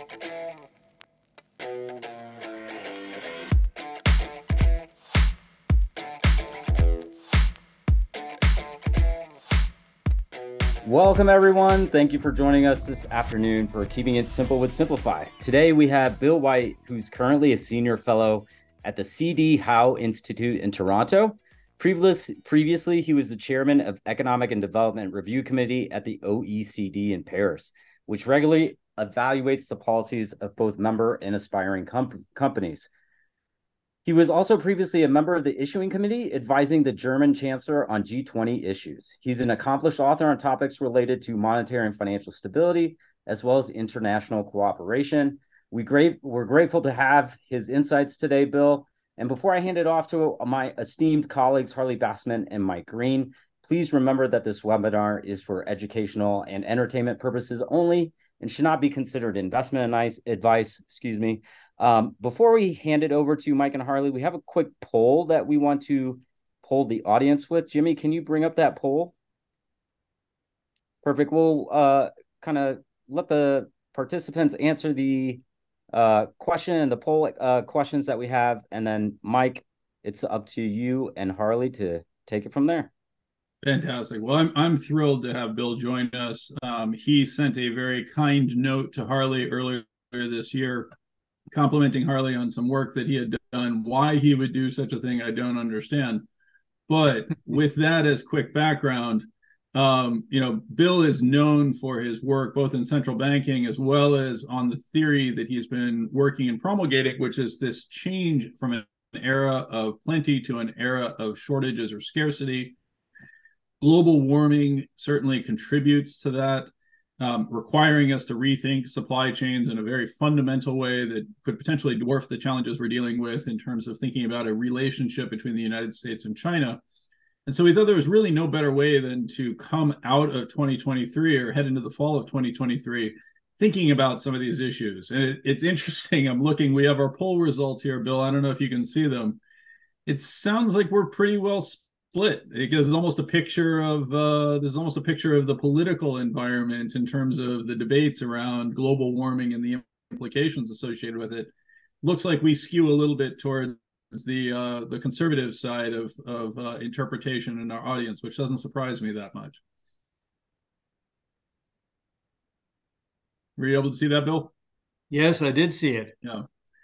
Welcome, everyone. Thank you for joining us this afternoon for Keeping It Simple with Simplify. Today, we have Bill White, who's currently a senior fellow at the C.D. Howe Institute in Toronto. Previously, he was the chairman of Economic and Development Review Committee at the OECD in Paris, which regularly evaluates the policies of both member and aspiring companies. He was also previously a member of the Issuing Committee, advising the German Chancellor on G20 issues. He's an accomplished author on topics related to monetary and financial stability, as well as international cooperation. We're grateful to have his insights today, Bill. And before I hand it off to my esteemed colleagues, Harley Bassman and Mike Green, please remember that this webinar is for educational and entertainment purposes only and should not be considered investment advice. Before we hand it over to Mike and Harley, we have a quick poll that we want to poll the audience with. Jimmy, can you bring up that poll? Perfect. We'll kind of let the participants answer the question and the poll questions that we have. And then, Mike, it's up to you and Harley to take it from there. Fantastic. Well, I'm thrilled to have Bill join us. He sent a very kind note to Harley earlier this year, complimenting Harley on some work that he had done. Why he would do such a thing, I don't understand. But with that as quick background, Bill is known for his work both in central banking as well as on the theory that he's been working and promulgating, which is this change from an era of plenty to an era of shortages or scarcity. Global warming certainly contributes to that, requiring us to rethink supply chains in a very fundamental way that could potentially dwarf the challenges we're dealing with in terms of thinking about a relationship between the United States and China. And so we thought there was really no better way than to come out of 2023 or head into the fall of 2023 thinking about some of these issues. And it's interesting. We have our poll results here, Bill. I don't know if you can see them. It sounds like we're pretty well split, because there's almost a picture of the political environment in terms of the debates around global warming and the implications associated with it. Looks like we skew a little bit towards the conservative side of interpretation in our audience, which doesn't surprise me that much. Were you able to see that, Bill? Yes, I did see it. Yeah.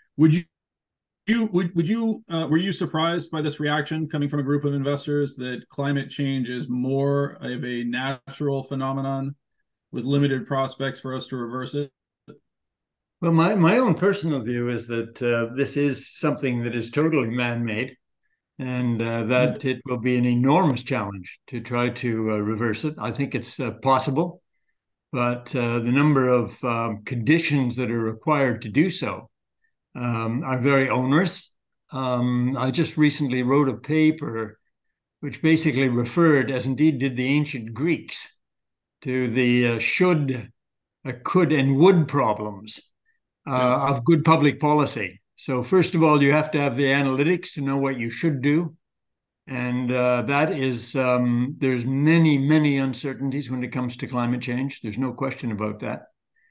Were you surprised by this reaction coming from a group of investors that climate change is more of a natural phenomenon with limited prospects for us to reverse it? Well, my own personal view is that this is something that is totally man-made, and that it will be an enormous challenge to try to reverse it. I think it's possible, but the number of conditions that are required to do so are very onerous. I just recently wrote a paper which basically referred, as indeed did the ancient Greeks, to the should, could, and would problems of good public policy. So first of all, you have to have the analytics to know what you should do. And that is, there's many, many uncertainties when it comes to climate change. There's no question about that.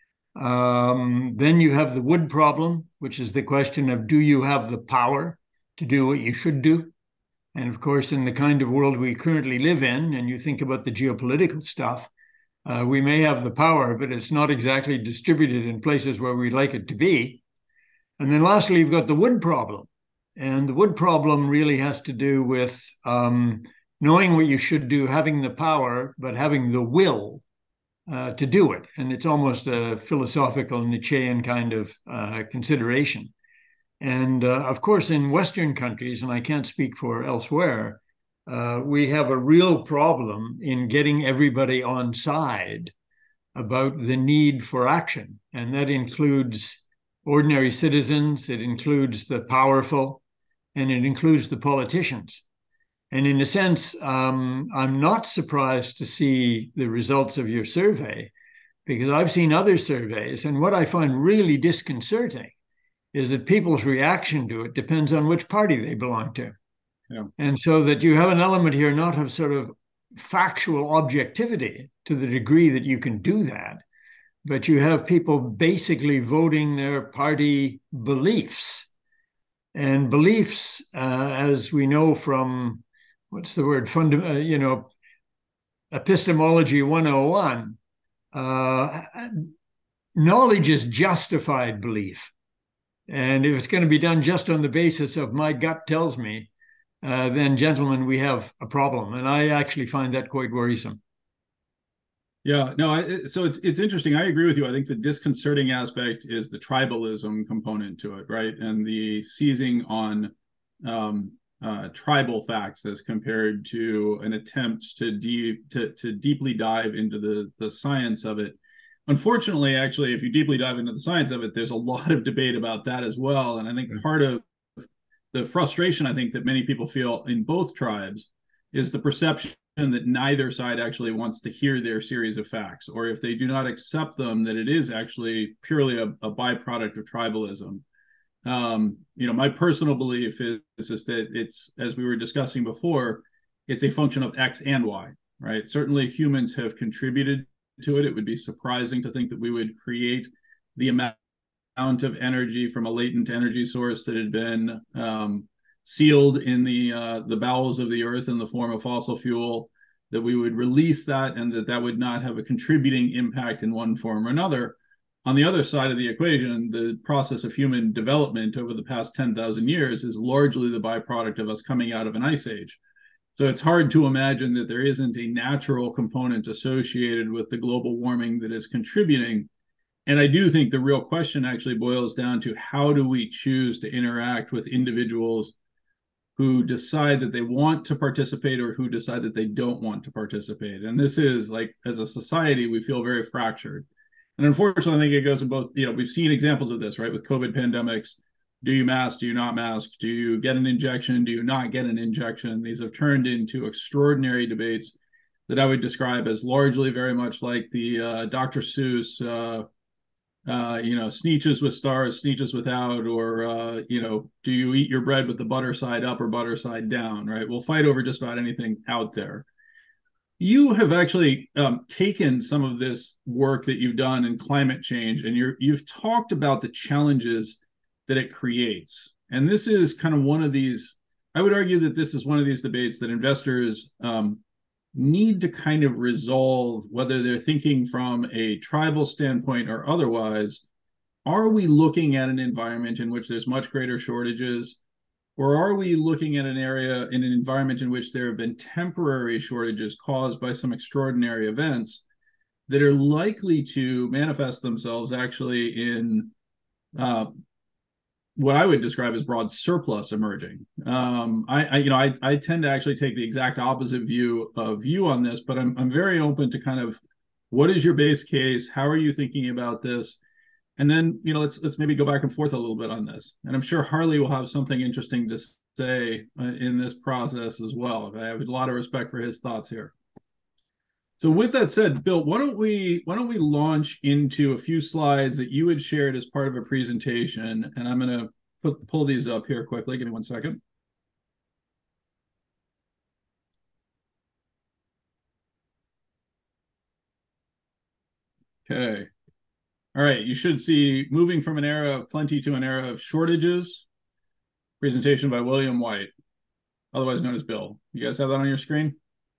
Then you have the would problem, which is the question of, do you have the power to do what you should do? And of course, in the kind of world we currently live in, and you think about the geopolitical stuff, we may have the power, but it's not exactly distributed in places where we'd like it to be. And then lastly, you've got the would problem. And the would problem really has to do with knowing what you should do, having the power, but having the will to do it. And it's almost a philosophical Nietzschean kind of consideration. And of course, in Western countries, and I can't speak for elsewhere, we have a real problem in getting everybody on side about the need for action. And that includes ordinary citizens, it includes the powerful, and it includes the politicians. And in a sense, I'm not surprised to see the results of your survey, because I've seen other surveys, and what I find really disconcerting is that people's reaction to it depends on which party they belong to. Yeah. And so that you have an element here not of sort of factual objectivity to the degree that you can do that, but you have people basically voting their party beliefs. And beliefs, as we know from, what's the word, epistemology 101, knowledge is justified belief. And if it's going to be done just on the basis of my gut tells me, then, gentlemen, we have a problem. And I actually find that quite worrisome. Yeah, no, so it's interesting. I agree with you. I think the disconcerting aspect is the tribalism component to it, right? And the seizing on tribal facts as compared to an attempt to deeply dive into the science of it. Unfortunately, actually, if you deeply dive into the science of it, there's a lot of debate about that as well. And I think part of the frustration I think that many people feel in both tribes is the perception that neither side actually wants to hear their series of facts, or if they do not accept them, that it is actually purely a byproduct of tribalism. My personal belief is that it's, as we were discussing before, it's a function of X and Y, right? Certainly humans have contributed to it. It would be surprising to think that we would create the amount of energy from a latent energy source that had been sealed in the bowels of the earth in the form of fossil fuel, that we would release that and that would not have a contributing impact in one form or another. On the other side of the equation, the process of human development over the past 10,000 years is largely the byproduct of us coming out of an ice age. So it's hard to imagine that there isn't a natural component associated with the global warming that is contributing. And I do think the real question actually boils down to, how do we choose to interact with individuals who decide that they want to participate or who decide that they don't want to participate? And this is, like, as a society, we feel very fractured. And unfortunately, I think it goes in both, we've seen examples of this, right? With COVID pandemics. Do you mask? Do you not mask? Do you get an injection? Do you not get an injection? These have turned into extraordinary debates that I would describe as largely very much like the Dr. Seuss, Sneetches with stars, Sneetches without, or, do you eat your bread with the butter side up or butter side down, right? We'll fight over just about anything out there. You have actually taken some of this work that you've done in climate change, and you've talked about the challenges that it creates. And this is kind of one of these, I would argue that this is one of these debates that investors need to kind of resolve, whether they're thinking from a tribal standpoint or otherwise. Are we looking at an environment in which there's much greater shortages, or are we looking at an environment in which there have been temporary shortages caused by some extraordinary events that are likely to manifest themselves actually in what I would describe as broad surplus emerging? I tend to actually take the exact opposite view on this, but I'm very open to kind of, what is your base case? How are you thinking about this? And then, let's maybe go back and forth a little bit on this. And I'm sure Harley will have something interesting to say in this process as well. I have a lot of respect for his thoughts here. So with that said, Bill, why don't we launch into a few slides that you had shared as part of a presentation, and I'm going to pull these up here quickly. Give me 1 second. Okay. All right. You should see Moving from an Era of Plenty to an Era of Shortages, presentation by William White, otherwise known as Bill. You guys have that on your screen?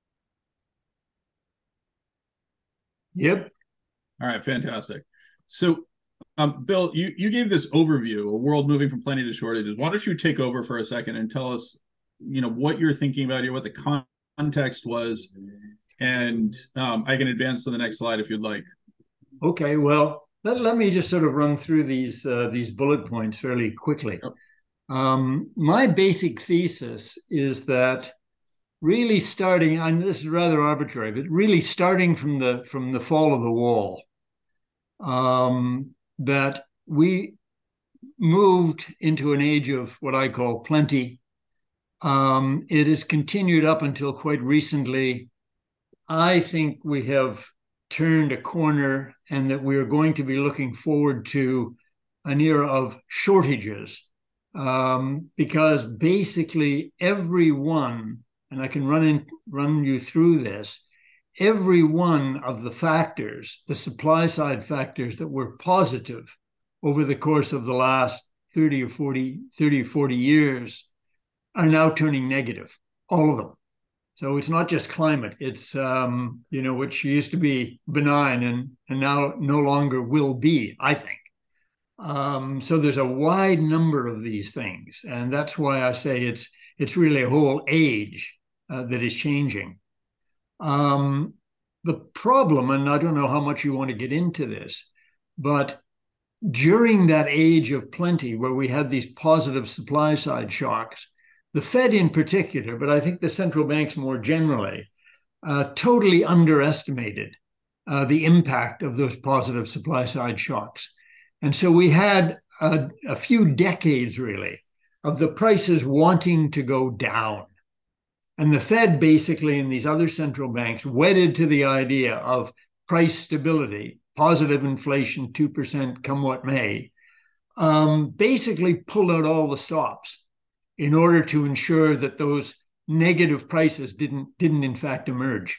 Yep. All right, fantastic. So, Bill, you gave this overview, a world moving from plenty to shortages. Why don't you take over for a second and tell us, what you're thinking about here, what the context was, and I can advance to the next slide if you'd like. Okay, well, let me just sort of run through these bullet points fairly quickly. Yep. My basic thesis is that really starting, and this is rather arbitrary, but really starting from the fall of the wall, that we moved into an age of what I call plenty. It has continued up until quite recently. I think we have turned a corner, and that we are going to be looking forward to an era of shortages, because basically everyone, and I can run you through this, every one of the factors, the supply side factors that were positive over the course of the last 30 or 40 years are now turning negative, all of them. So it's not just climate, it's, which used to be benign and now no longer will be, I think. So there's a wide number of these things. And that's why I say it's really a whole age that is changing. The problem, and I don't know how much you want to get into this, but during that age of plenty where we had these positive supply side shocks, the Fed in particular, but I think the central banks more generally, totally underestimated the impact of those positive supply side shocks. And so we had a few decades, really, of the prices wanting to go down. And the Fed basically, and these other central banks, wedded to the idea of price stability, positive inflation, 2% come what may, basically pulled out all the stops in order to ensure that those negative prices didn't in fact emerge.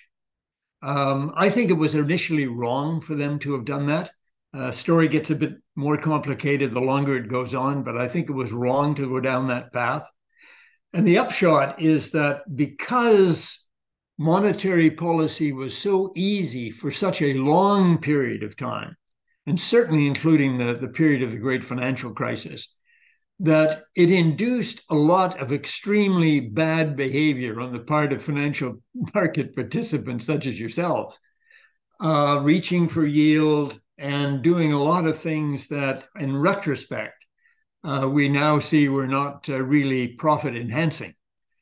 I think it was initially wrong for them to have done that. Story gets a bit more complicated the longer it goes on, but I think it was wrong to go down that path. And the upshot is that because monetary policy was so easy for such a long period of time, and certainly including the period of the great financial crisis, that it induced a lot of extremely bad behavior on the part of financial market participants such as yourselves, reaching for yield and doing a lot of things that, in retrospect, we now see were not really profit enhancing.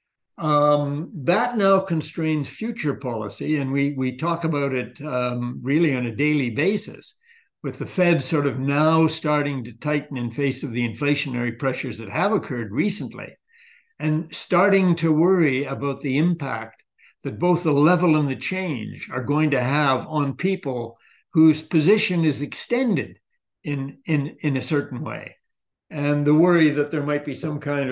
That now constrains future policy, and we talk about it really on a daily basis, with the Fed sort of now starting to tighten in face of the inflationary pressures that have occurred recently, and starting to worry about the impact that both the level and the change are going to have on people whose position is extended in a certain way. And the worry that there might be some kind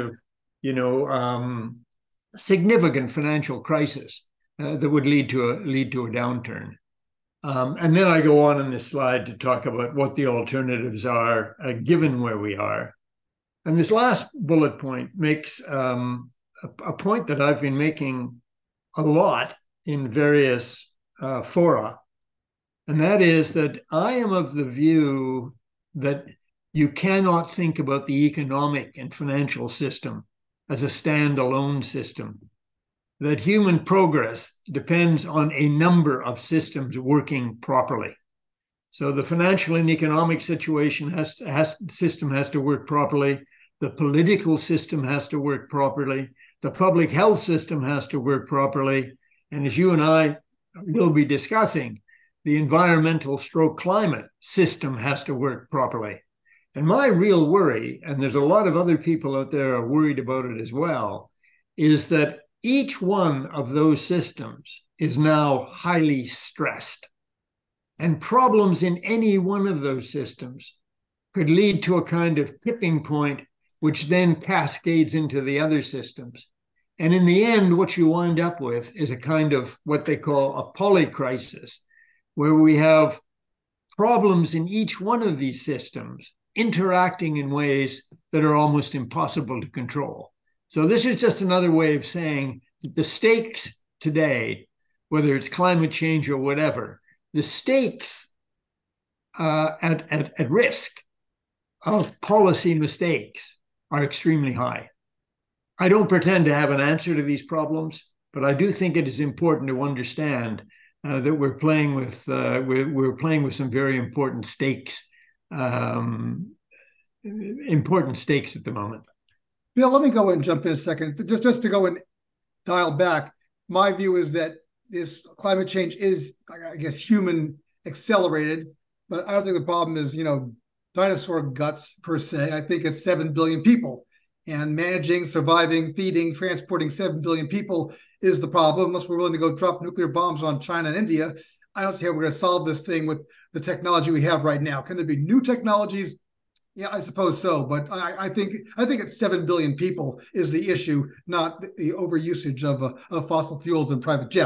of, significant financial crisis that would lead to a downturn. And then I go on in this slide to talk about what the alternatives are, given where we are. And this last bullet point makes a point that I've been making a lot in various fora, and that is that I am of the view that you cannot think about the economic and financial system as a standalone system, that human progress depends on a number of systems working properly. So the financial and economic situation system has to work properly. The political system has to work properly. The public health system has to work properly. And as you and I will be discussing, the environmental climate system has to work properly. And my real worry, and there's a lot of other people out there are worried about it as well, is that each one of those systems is now highly stressed. And problems in any one of those systems could lead to a kind of tipping point, which then cascades into the other systems. And in the end, what you wind up with is a kind of what they call a polycrisis, where we have problems in each one of these systems interacting in ways that are almost impossible to control. So this is just another way of saying that the stakes today, whether it's climate change or whatever, the stakes at risk of policy mistakes are extremely high. I don't pretend to have an answer to these problems, but I do think it is important to understand that we're playing with some very important stakes at the moment. Bill, let me go and jump in a second. Just to go and dial back, my view is that this climate change is, I guess, human accelerated, but I don't think the problem is, dinosaur guts per se. I think it's 7 billion people, and managing, surviving, feeding, transporting 7 billion people is the problem. Unless we're willing to go drop nuclear bombs on China and India, I don't see how we're going to solve this thing with the technology we have right now. Can there be new technologies? Yeah, I suppose so. But I think it's 7 billion people is the issue, not the overusage of fossil fuels and private jets.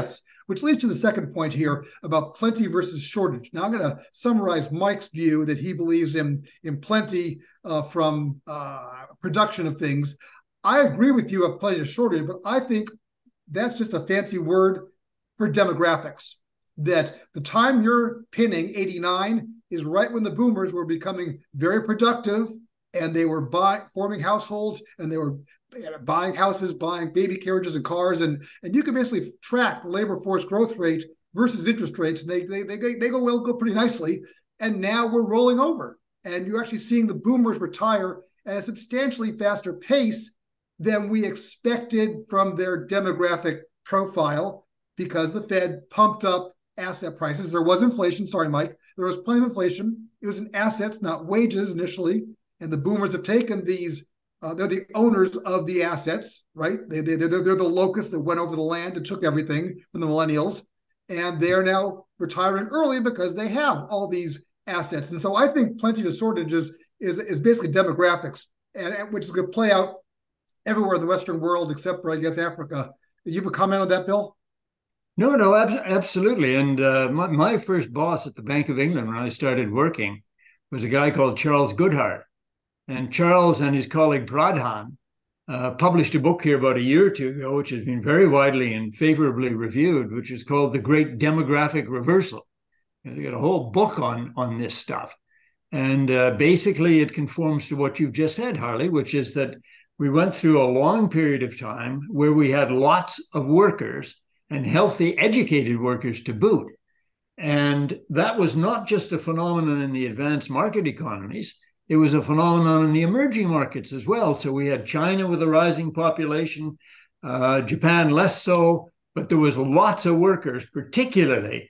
which leads to the second point here about plenty versus shortage. Now I'm going to summarize Mike's view that he believes in plenty from production of things. I agree with you of plenty to shortage, but I think that's just a fancy word for demographics. That the time you're pinning 89 is right when the boomers were becoming very productive, and they were forming households, and they were buying houses, buying baby carriages and cars, and you can basically track the labor force growth rate versus interest rates, and they go pretty nicely. And now we're rolling over, and you're actually seeing the boomers retire at a substantially faster pace than we expected from their demographic profile, because the Fed pumped up asset prices. There was inflation. Sorry, Mike. There was plenty of inflation. It was in assets, not wages initially. And the boomers have taken these. They're the owners of the assets, right? They're the locusts that went over the land and took everything from the millennials. And they're now retiring early because they have all these assets. And so I think plenty to shortage is basically demographics, and which is going to play out everywhere in the Western world except for, I guess, Africa. Do you have a comment on that, Bill? No, absolutely. And my first boss at the Bank of England when I started working was a guy called Charles Goodhart. And Charles and his colleague Pradhan published a book here about a year or two ago, which has been very widely and favorably reviewed, which is called The Great Demographic Reversal. And they got a whole book on this stuff. And basically it conforms to what you've just said, Harley, which is that we went through a long period of time where we had lots of workers and healthy, educated workers to boot. And that was not just a phenomenon in the advanced market economies. It was a phenomenon in the emerging markets as well. So we had China with a rising population, Japan less so, but there was lots of workers, particularly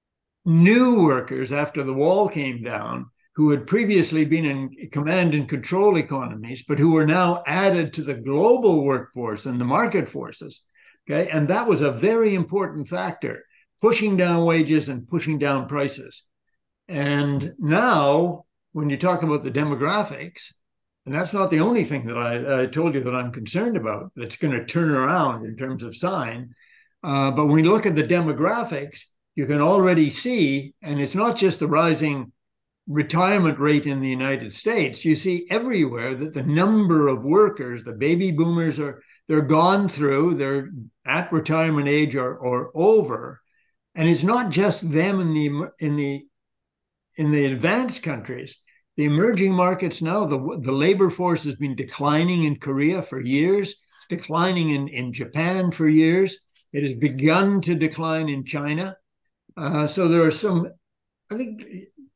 new workers after the wall came down, who had previously been in command and control economies, but who were now added to the global workforce and the market forces. Okay, and that was a very important factor, pushing down wages and pushing down prices. And now, when you talk about the demographics, and that's not the only thing that I told you that I'm concerned about that's going to turn around in terms of sign, but when you look at the demographics, you can already see, and it's not just the rising retirement rate in the United States, you see everywhere that the number of workers, the baby boomers they're gone through, they're at retirement age or over. And it's not just them in the advanced countries. The emerging markets now, the labor force has been declining in Korea for years, declining in Japan for years. It has begun to decline in China. So there are some, I think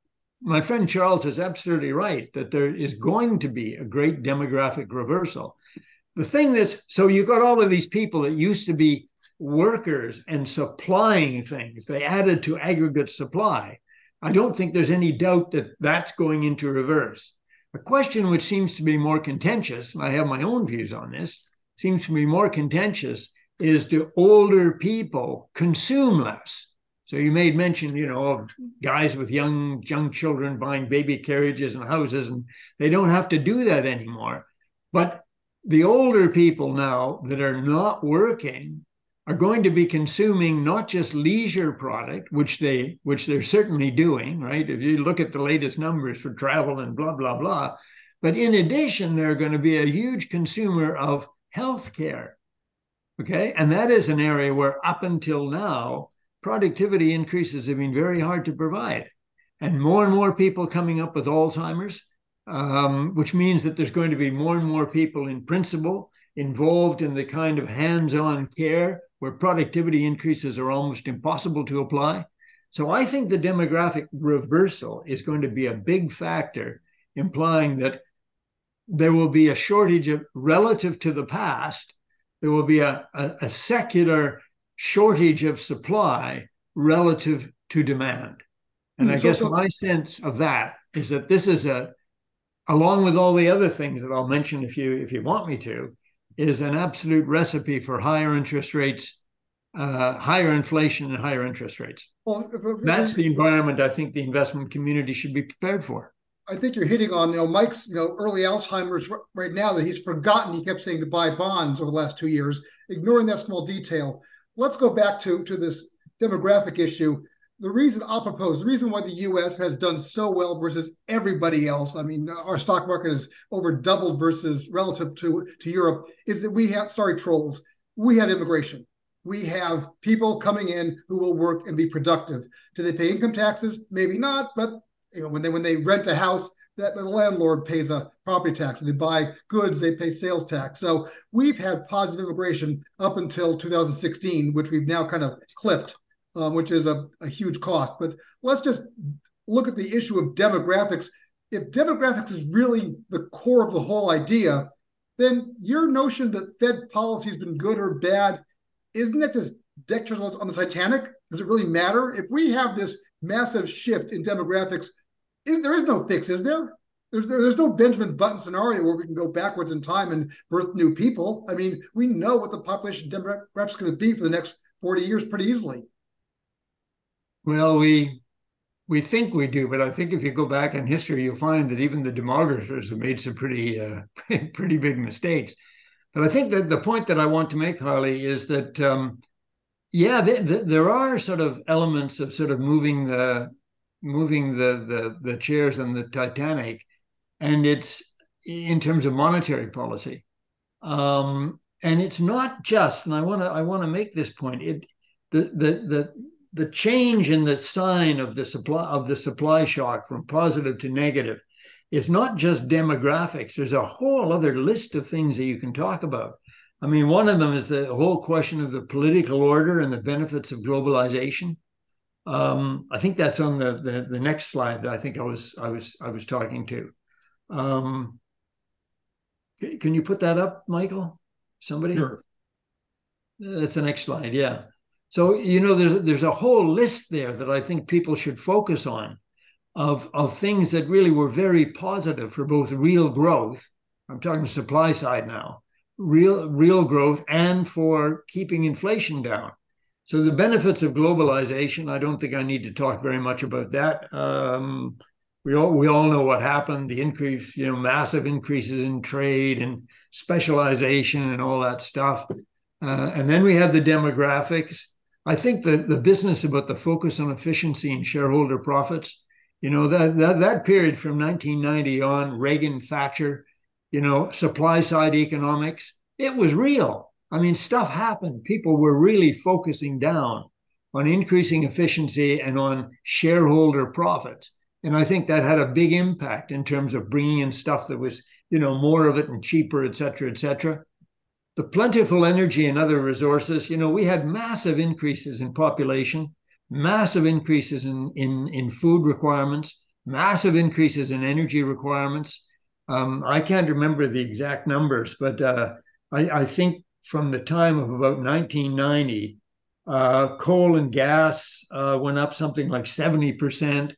my friend Charles is absolutely right that there is going to be a great demographic reversal. The thing that's, so you've got all of these people that used to be workers and supplying things. They added to aggregate supply. I don't think there's any doubt that that's going into reverse. A question which seems to be more contentious, and I have my own views on this, seems to be more contentious, is do older people consume less? So you made mention, of guys with young children buying baby carriages and houses, and they don't have to do that anymore. But the older people now that are not working are going to be consuming not just leisure product, which they're certainly doing, right? If you look at the latest numbers for travel and blah, blah, blah. But in addition, they're going to be a huge consumer of healthcare, okay? And that is an area where up until now, productivity increases have been very hard to provide. And more people coming up with Alzheimer's, which means that there's going to be more and more people in principle involved in the kind of hands-on care where productivity increases are almost impossible to apply. So I think the demographic reversal is going to be a big factor, implying that there will be a shortage of, relative to the past, there will be a secular shortage of supply relative to demand. And I guess my sense of that is that this is along with all the other things that I'll mention if you want me to, is an absolute recipe for higher interest rates, higher inflation and higher interest rates. Well, that's the environment I think the investment community should be prepared for. I think you're hitting on, Mike's, early Alzheimer's right now that he's forgotten. He kept saying to buy bonds over the last 2 years, ignoring that small detail. Let's go back to this demographic issue, the reason why the U.S. has done so well versus everybody else, I mean, our stock market is over doubled versus relative to Europe, is that we have, sorry, trolls, we have immigration. We have people coming in who will work and be productive. Do they pay income taxes? Maybe not, but when they rent a house, that the landlord pays a property tax. When they buy goods, they pay sales tax. So we've had positive immigration up until 2016, which we've now kind of clipped, which is a huge cost. But let's just look at the issue of demographics. If demographics is really the core of the whole idea, then your notion that Fed policy has been good or bad, isn't it just deck chairs on the Titanic? Does it really matter? If we have this massive shift in demographics, there is no fix, is there? There's no Benjamin Button scenario where we can go backwards in time and birth new people. I mean, we know what the population demographics is going to be for the next 40 years pretty easily. Well, we think we do, but I think if you go back in history, you'll find that even the demographers have made some pretty big mistakes. But I think that the point that I want to make, Harley, is that there are sort of elements of sort of moving the chairs on the Titanic, and it's in terms of monetary policy, and it's not just. And I want to make this point. The change in the sign of the supply shock from positive to negative is not just demographics. There's a whole other list of things that you can talk about. I mean, one of them is the whole question of the political order and the benefits of globalization. I think that's on the next slide that I think I was talking to. Can you put that up, Michael? Somebody? Sure. That's the next slide. Yeah. So there's a whole list there that I think people should focus on of things that really were very positive for both real growth. I'm talking supply side now, real growth, and for keeping inflation down. So the benefits of globalization, I don't think I need to talk very much about that. We all know what happened, the increase, massive increases in trade and specialization and all that stuff. And then we have the demographics. I think the business about the focus on efficiency and shareholder profits, that period from 1990 on, Reagan, Thatcher, supply side economics, it was real. I mean, stuff happened. People were really focusing down on increasing efficiency and on shareholder profits. And I think that had a big impact in terms of bringing in stuff that was, more of it and cheaper, et cetera, et cetera. The plentiful energy and other resources, we had massive increases in population, massive increases in food requirements, massive increases in energy requirements. I can't remember the exact numbers, but I think from the time of about 1990, coal and gas went up something like 70%.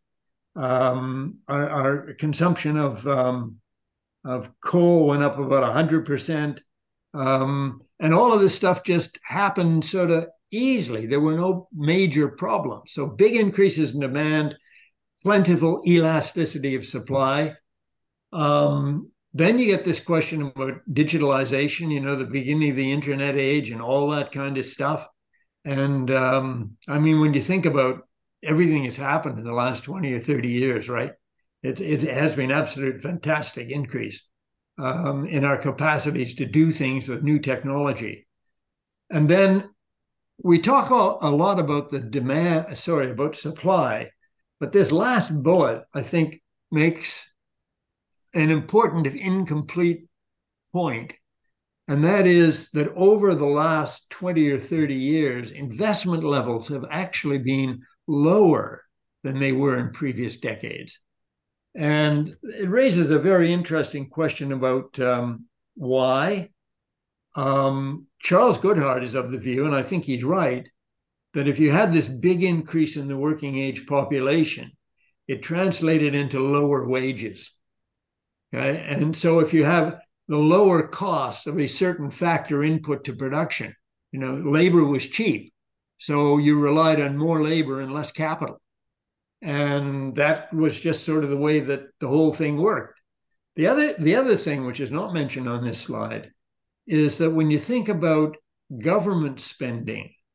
Our consumption of coal went up about 100%. And all of this stuff just happened sort of easily. There were no major problems. So big increases in demand, plentiful elasticity of supply. Then you get this question about digitalization, the beginning of the internet age and all that kind of stuff. And I mean, when you think about everything that's happened in the last 20 or 30 years, right? It has been absolute fantastic increase in our capacities to do things with new technology. And then we talk a lot about about supply, but this last bullet, I think, makes an important if incomplete point. And that is that over the last 20 or 30 years, investment levels have actually been lower than they were in previous decades. And it raises a very interesting question about why. Charles Goodhart is of the view, and I think he's right, that if you had this big increase in the working age population, it translated into lower wages. Okay? And so if you have the lower costs of a certain factor input to production, labor was cheap. So you relied on more labor and less capital. And that was just sort of the way that the whole thing worked. The other thing, which is not mentioned on this slide, is that when you think about government spending,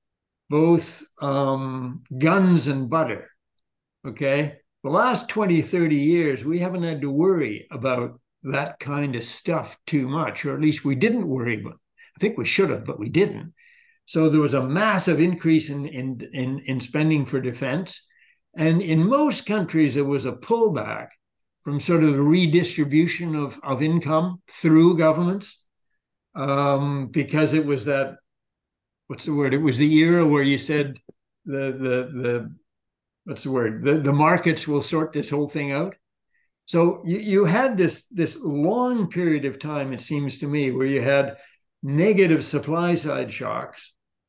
both guns and butter. Okay. The last 20, 30 years, we haven't had to worry about that kind of stuff too much, or at least we didn't worry about it. I think we should have, but we didn't. So there was a massive increase in spending for defense. And in most countries, there was a pullback from sort of the redistribution of income through governments, because it was that, what's the word? It was the era where you said what's the word? The markets will sort this whole thing out. So you had this long period of time, it seems to me, where you had negative supply side shocks,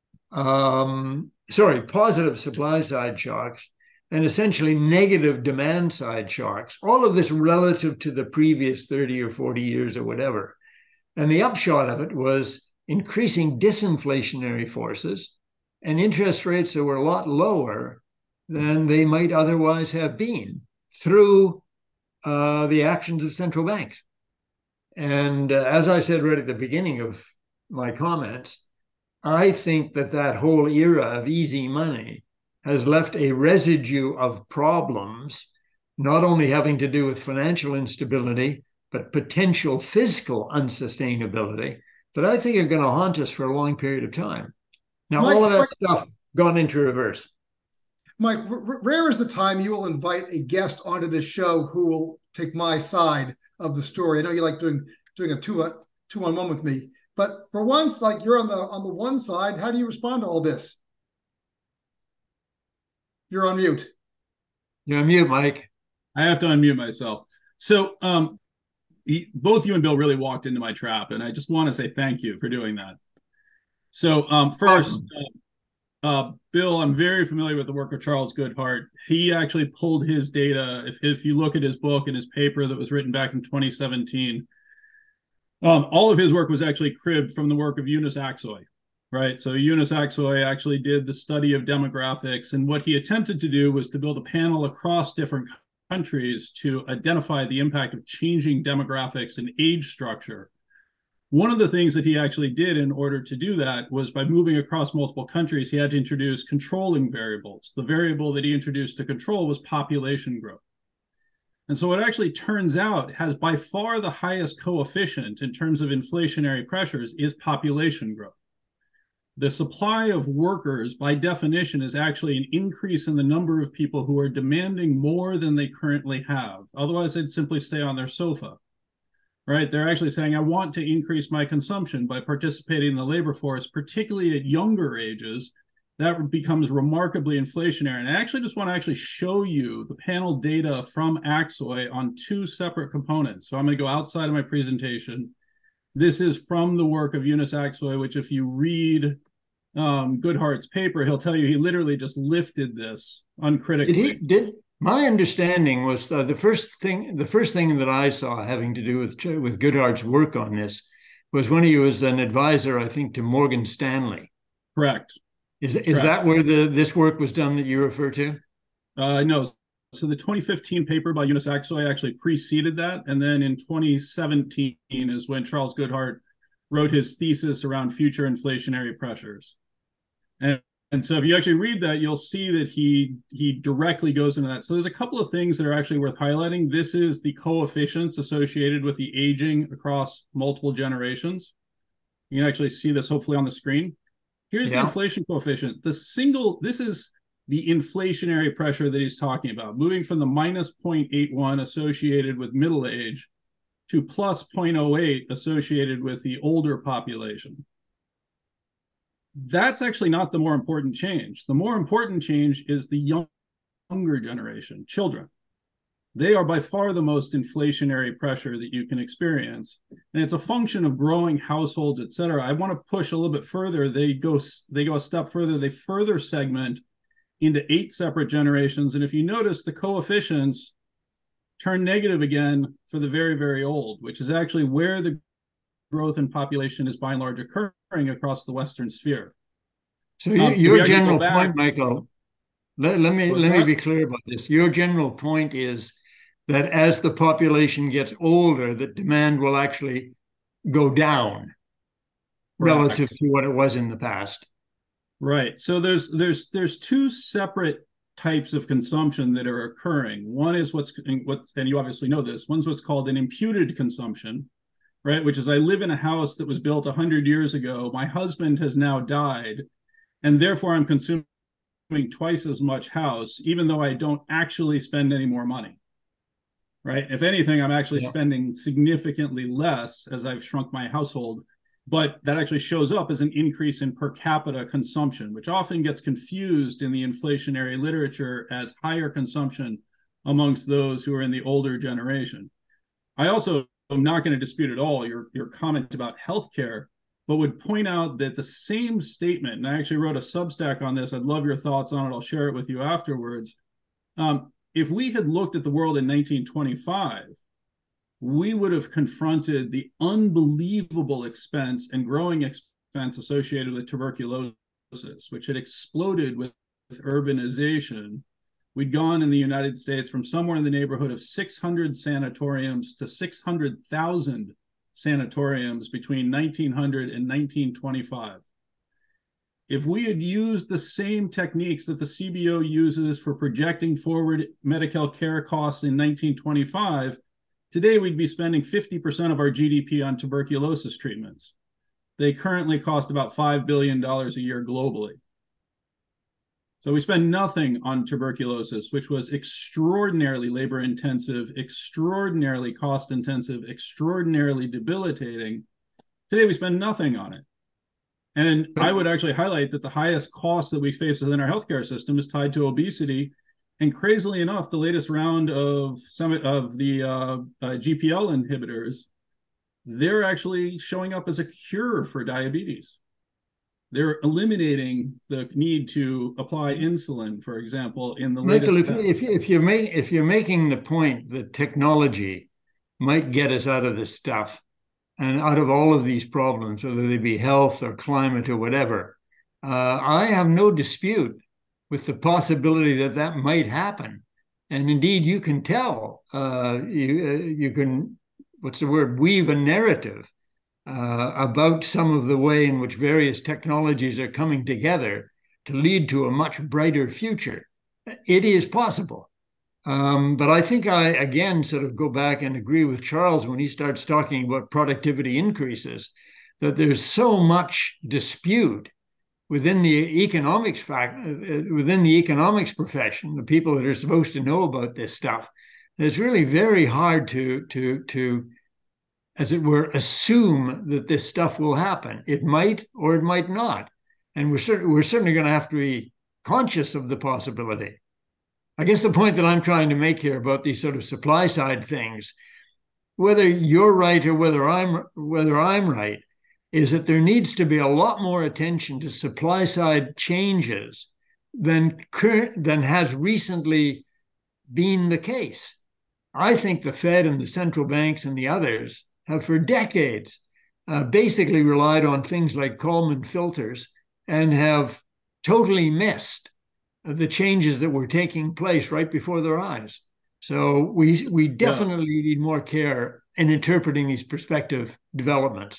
positive supply side shocks, and essentially negative demand side shocks, all of this relative to the previous 30 or 40 years or whatever. And the upshot of it was increasing disinflationary forces and interest rates that were a lot lower than they might otherwise have been through the actions of central banks. And as I said right at the beginning of my comments, I think that whole era of easy money has left a residue of problems, not only having to do with financial instability, but potential fiscal unsustainability, that I think are going to haunt us for a long period of time. Now, all of that stuff gone into reverse. Mike, rare is the time you will invite a guest onto this show who will take my side of the story. I know you like doing a two-on-one with me, but for once, like, you're on the one side. How do you respond to all this? You're on mute. You're on mute, Mike. I have to unmute myself. So both you and Bill really walked into my trap, and I just want to say thank you for doing that. So first, Bill, I'm very familiar with the work of Charles Goodhart. He actually pulled his data. If you look at his book and his paper that was written back in 2017, all of his work was actually cribbed from the work of Eunice Aksoy, right? So Eunice Aksoy actually did the study of demographics, and what he attempted to do was to build a panel across different countries to identify the impact of changing demographics and age structure. One of the things that he actually did in order to do that was, by moving across multiple countries, he had to introduce controlling variables. The variable that he introduced to control was population growth. And so it actually turns out has by far the highest coefficient in terms of inflationary pressures is population growth. The supply of workers, by definition, is actually an increase in the number of people who are demanding more than they currently have. Otherwise, they'd simply stay on their sofa. Right? They're actually saying, I want to increase my consumption by participating in the labor force, particularly at younger ages. That becomes remarkably inflationary. And I actually just want to show you the panel data from Aksoy on two separate components. So I'm going to go outside of my presentation. This is from the work of Eunice Aksoy, which, if you read Goodhart's paper, he'll tell you he literally just lifted this uncritically. My understanding was the first thing that I saw having to do with Goodhart's work on this was when he was an advisor, I think, to Morgan Stanley. Correct. Is that where this work was done that you refer to? No. So the 2015 paper by Eunice Aksoy actually preceded that, and then in 2017 is when Charles Goodhart wrote his thesis around future inflationary pressures. And so if you actually read that, you'll see that he directly goes into that. So there's a couple of things that are actually worth highlighting. This is the coefficients associated with the aging across multiple generations. You can actually see this hopefully on the screen. Here's the inflation coefficient. This is the inflationary pressure that he's talking about, moving from the minus 0.81 associated with middle age to plus 0.08 associated with the older population. That's actually not the more important change. The more important change is the younger generation, children. They are by far the most inflationary pressure that you can experience. And it's a function of growing households, et cetera. I want to push a little bit further. They go a step further. They further segment into 8 separate generations. And if you notice, the coefficients turn negative again for the very, very old, which is actually where the growth in population is by and large occurring across the Western sphere. So your general point, Michael, let me be clear about this. Your general point is that as the population gets older, that demand will actually go down relative to what it was in the past. Right. So there's two separate types of consumption that are occurring. One is and you obviously know this. One's what's called an imputed consumption, right? Which is I live in a house that was built 100 years ago. My husband has now died, and therefore I'm consuming twice as much house, even though I don't actually spend any more money. Right. If anything, I'm actually spending significantly less as I've shrunk my household. But that actually shows up as an increase in per capita consumption, which often gets confused in the inflationary literature as higher consumption amongst those who are in the older generation. I also am not going to dispute at all your comment about healthcare, but would point out that the same statement, and I actually wrote a Substack on this, I'd love your thoughts on it, I'll share it with you afterwards. If we had looked at the world in 1925, we would have confronted the unbelievable expense and growing expense associated with tuberculosis, which had exploded with urbanization. We'd gone in the United States from somewhere in the neighborhood of 600 sanatoriums to 600,000 sanatoriums between 1900 and 1925. If we had used the same techniques that the CBO uses for projecting forward medical care costs in 1925, today, we'd be spending 50% of our GDP on tuberculosis treatments. They currently cost about $5 billion a year globally. So we spend nothing on tuberculosis, which was extraordinarily labor intensive, extraordinarily cost intensive, extraordinarily debilitating. Today, we spend nothing on it. And I would actually highlight that the highest cost that we face within our healthcare system is tied to obesity. And crazily enough, the latest round of the GPL inhibitors, they're actually showing up as a cure for diabetes. They're eliminating the need to apply insulin, for example, in the latest tests. If you're making the point that technology might get us out of this stuff and out of all of these problems, whether they be health or climate or whatever, I have no dispute with the possibility that that might happen. And indeed, you can tell, you can, weave a narrative about some of the way in which various technologies are coming together to lead to a much brighter future. It is possible. But I think I, again, sort of go back and agree with Charles when he starts talking about productivity increases, that there's so much dispute within the economics profession, the people that are supposed to know about this stuff. It's really very hard to, as it were, assume that this stuff will happen. It might or it might not. And we're certainly going to have to be conscious of the possibility. I guess the point that I'm trying to make here about these sort of supply side things, whether you're right or whether I'm right, is that there needs to be a lot more attention to supply side changes than has recently been the case. I think the Fed and the central banks and the others have for decades basically relied on things like Kalman filters and have totally missed the changes that were taking place right before their eyes. So we definitely need more care in interpreting these prospective developments.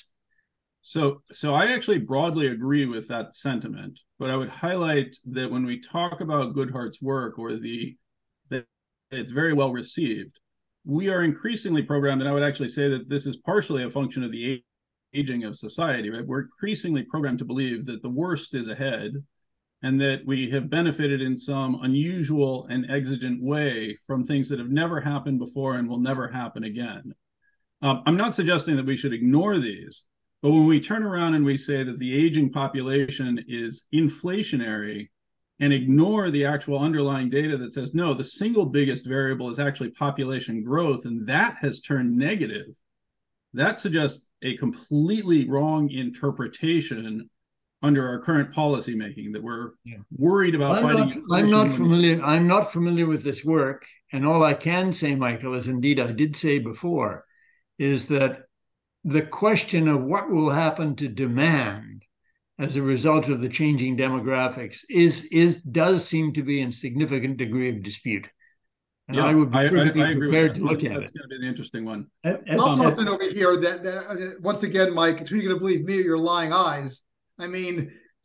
So I actually broadly agree with that sentiment, but I would highlight that when we talk about Goodhart's work that it's very well received, we are increasingly programmed, and I would actually say that this is partially a function of the aging of society, right? We're increasingly programmed to believe that the worst is ahead and that we have benefited in some unusual and exigent way from things that have never happened before and will never happen again. I'm not suggesting that we should ignore these, but when we turn around and we say that the aging population is inflationary and ignore the actual underlying data that says, no, the single biggest variable is actually population growth, and that has turned negative, that suggests a completely wrong interpretation under our current policy making, that we're worried about fighting. I'm not familiar with this work. And all I can say, Michael, is indeed I did say before, is that the question of what will happen to demand as a result of the changing demographics does seem to be in significant degree of dispute. And I would be perfectly prepared to look at it. That's going to be the interesting one. I'm tossing over here that once again, Mike, until you're going to believe me or your lying eyes. I mean,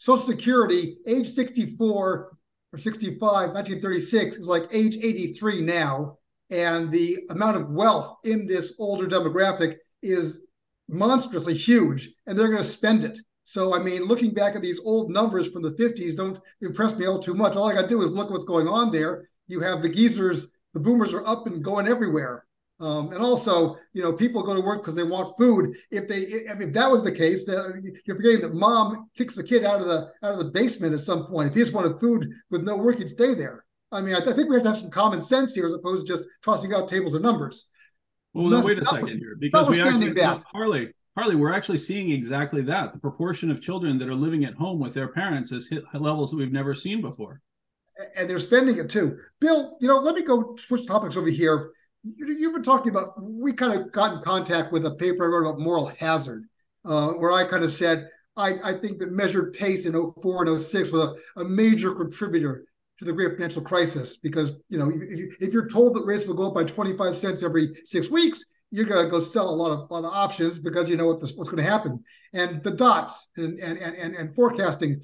Social Security, age 64 or 65, 1936, is like age 83 now. And the amount of wealth in this older demographic is monstrously huge, and they're going to spend it. So, I mean, looking back at these old numbers from the 50s don't impress me all too much. All I got to do is look at what's going on there. You have the geezers, the boomers are up and going everywhere. And also, people go to work because they want food. If that was the case, then you're forgetting that mom kicks the kid out of the basement at some point. If he just wanted food with no work, he'd stay there. I mean, I think we have to have some common sense here as opposed to just tossing out tables of numbers. Well, then wait a second here, because we actually, Harley, we're actually seeing exactly that. The proportion of children that are living at home with their parents has hit levels that we've never seen before. And they're spending it too. Bill, let me go switch topics over here. You've been talking about, we kind of got in contact with a paper I wrote about moral hazard, where I kind of said, I think that measured pace in 04 and 06 was a major contributor to the great financial crisis, because if you're told that rates will go up by 25 cents every 6 weeks, you're going to go sell a lot of options because you know what's going to happen. And the dots and forecasting,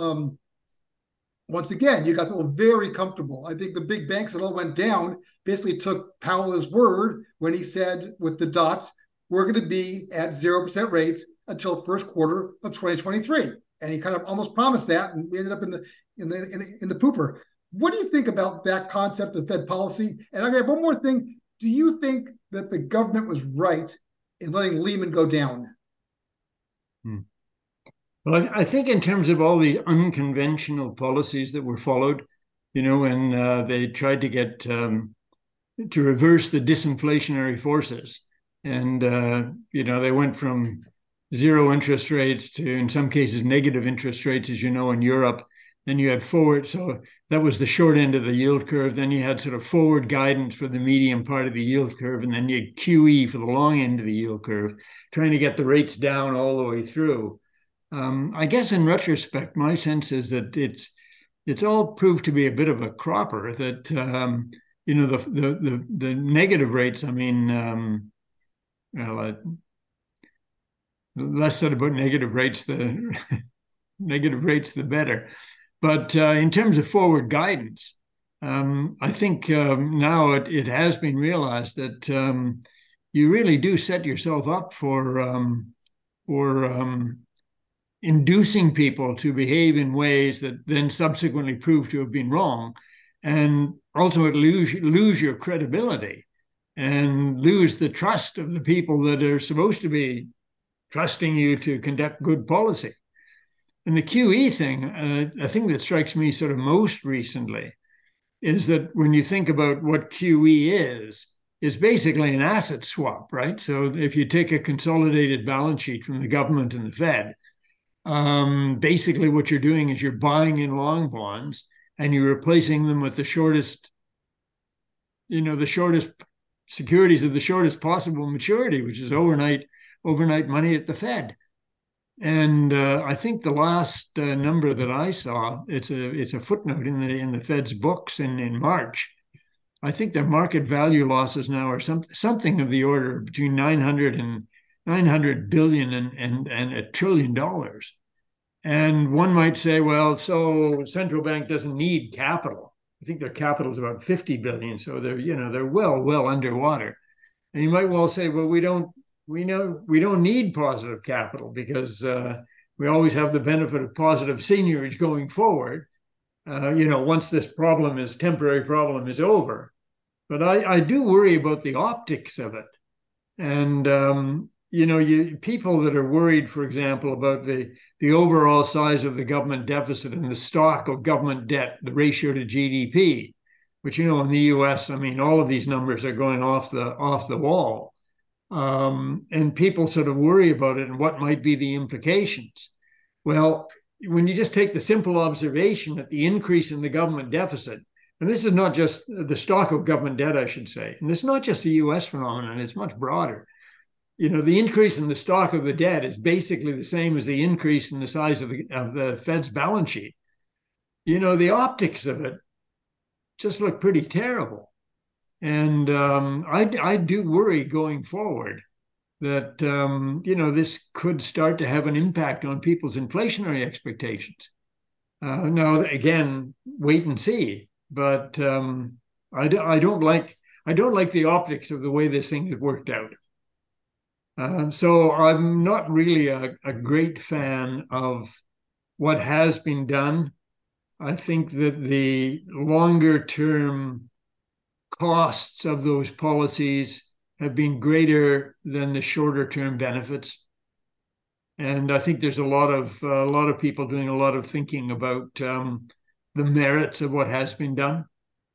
once again, you got people very comfortable. I think the big banks that all went down basically took Powell at his word when he said with the dots, we're going to be at 0% rates until first quarter of 2023. And he kind of almost promised that, and we ended up in the pooper. What do you think about that concept of Fed policy? And I have one more thing. Do you think that the government was right in letting Lehman go down? Well, I think in terms of all the unconventional policies that were followed, when they tried to get to reverse the disinflationary forces, and they went from zero interest rates to, in some cases, negative interest rates, as in Europe. Then you had forward, so that was the short end of the yield curve. Then you had sort of forward guidance for the medium part of the yield curve, and then you had QE for the long end of the yield curve, trying to get the rates down all the way through. I guess in retrospect, my sense is that it's all proved to be a bit of a cropper. That the negative rates. I mean, less said about negative rates, the negative rates, the better. But in terms of forward guidance, I think now it has been realized that you really do set yourself up for inducing people to behave in ways that then subsequently prove to have been wrong, and ultimately lose your credibility and lose the trust of the people that are supposed to be trusting you to conduct good policy. And the QE thing, a thing that strikes me sort of most recently is that when you think about what QE is basically an asset swap, right? So if you take a consolidated balance sheet from the government and the Fed, basically what you're doing is you're buying in long bonds and you're replacing them with the shortest securities of the shortest possible maturity, which is overnight money at the Fed. And I think the last number that I saw, it's a footnote in the Fed's books in March. I think their market value losses now are something of the order between 900 billion and $1 trillion. And one might say, well, so central bank doesn't need capital. I think their capital is about 50 billion, so they're well underwater. And you might well say, well, we don't need positive capital because we always have the benefit of positive seigniorage going forward. Once this temporary problem is over. But I do worry about the optics of it. And, people that are worried, for example, about the overall size of the government deficit and the stock of government debt, the ratio to GDP, which, in the US, I mean, all of these numbers are going off the wall. And people sort of worry about it and what might be the implications. Well, when you just take the simple observation that the increase in the government deficit, and this is not just the stock of government debt, I should say, and it's not just a US phenomenon, it's much broader. The increase in the stock of the debt is basically the same as the increase in the size of the Fed's balance sheet. The optics of it just look pretty terrible. And I do worry going forward that, this could start to have an impact on people's inflationary expectations. Now, again, wait and see. But I don't like the optics of the way this thing has worked out. So I'm not really a great fan of what has been done. I think that the longer term costs of those policies have been greater than the shorter term benefits. And I think there's a lot of people doing a lot of thinking about the merits of what has been done.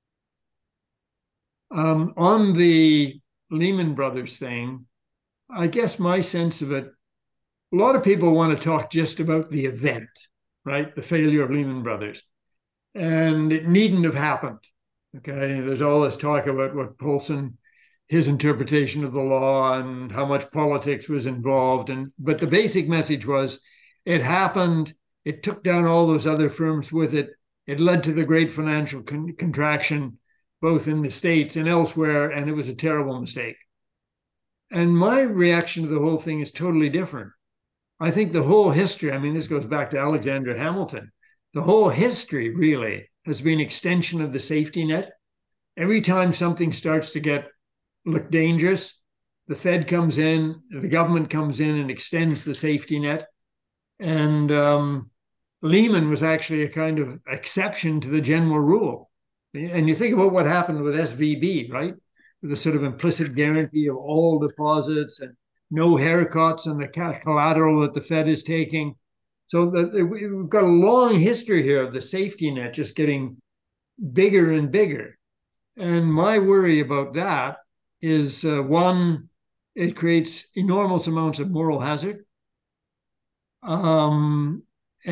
On the Lehman Brothers thing, I guess my sense of it, a lot of people want to talk just about the event, right? The failure of Lehman Brothers. And it needn't have happened. Okay. There's all this talk about what Paulson, his interpretation of the law and how much politics was involved. But the basic message was it happened. It took down all those other firms with it. It led to the great financial contraction, both in the States and elsewhere. And it was a terrible mistake. And my reaction to the whole thing is totally different. I think the whole history, I mean, this goes back to Alexander Hamilton. The whole history really has been extension of the safety net. Every time something starts to look dangerous, the Fed comes in, the government comes in and extends the safety net. And Lehman was actually a kind of exception to the general rule. And you think about what happened with SVB, right? The sort of implicit guarantee of all deposits and no haircuts on the collateral that the Fed is taking. So we've got a long history here of the safety net just getting bigger and bigger. And my worry about that is, one, it creates enormous amounts of moral hazard. And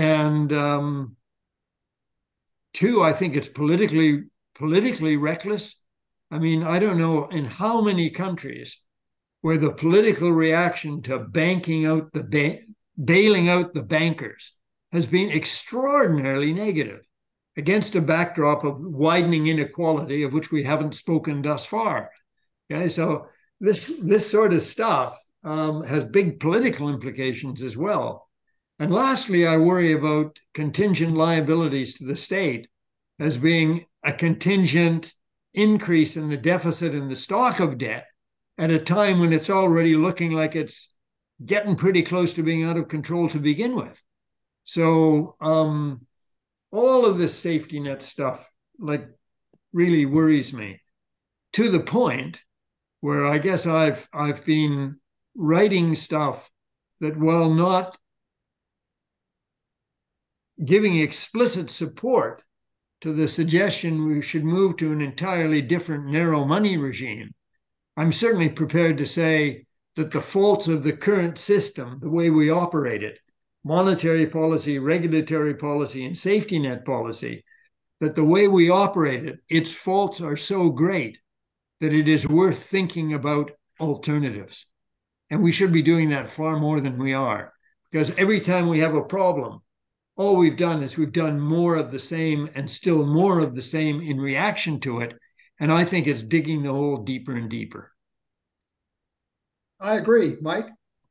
two, I think it's politically reckless. I mean, I don't know in how many countries where the political reaction to bailing out the bankers has been extraordinarily negative against a backdrop of widening inequality, of which we haven't spoken thus far. Okay, so this sort of stuff has big political implications as well. And lastly, I worry about contingent liabilities to the state as being a contingent increase in the deficit in the stock of debt at a time when it's already looking like it's getting pretty close to being out of control to begin with. So all of this safety net stuff really worries me, to the point where I guess I've been writing stuff that, while not giving explicit support to the suggestion we should move to an entirely different narrow money regime, I'm certainly prepared to say that the faults of the current system, the way we operate it, monetary policy, regulatory policy, and safety net policy, that the way we operate it, its faults are so great that it is worth thinking about alternatives. And we should be doing that far more than we are, because every time we have a problem, all we've done is we've done more of the same and still more of the same in reaction to it. And I think it's digging the hole deeper and deeper. I agree. Mike?